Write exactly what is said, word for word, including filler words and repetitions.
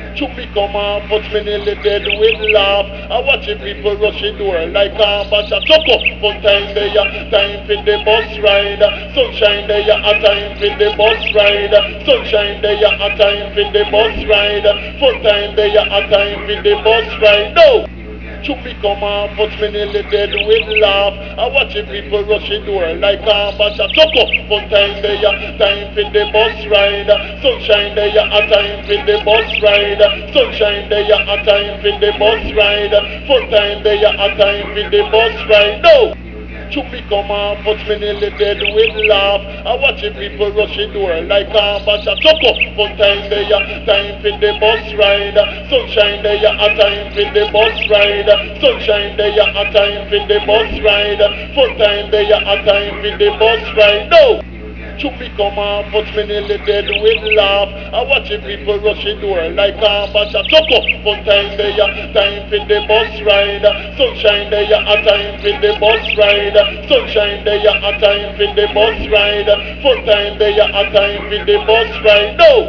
To become a put me nearly dead with laugh. I watching people rushing door like a batch of choco. Fun time there, time for the bus ride. Sunshine there, a time for the bus ride. Sunshine there, a time for the bus ride. Fun time there, a time for the bus ride. No! To become a put me nearly dead with laugh. I watching people rushing door like a batch of choco. Fun time there, time for the bus ride. Sunshine there, a time for the bus ride. Sunshine there, a time for the bus ride. Fun time there, a time for the bus ride. No! To become a put me nearly dead with laugh. I watching people rushing door like a batch of choco. Fun time there, time for the bus ride. Sunshine there, a time for the bus ride. Sunshine there, a time for the bus ride. Fun time there, a time for the bus ride. No! To become a put me nearly dead with laugh. I watching people rushing door like a batch of choco. Fun time there, time for the bus ride. Sunshine there, a time for the bus ride. Sunshine there, a time for the bus ride. Fun time there, a time for the bus ride. No!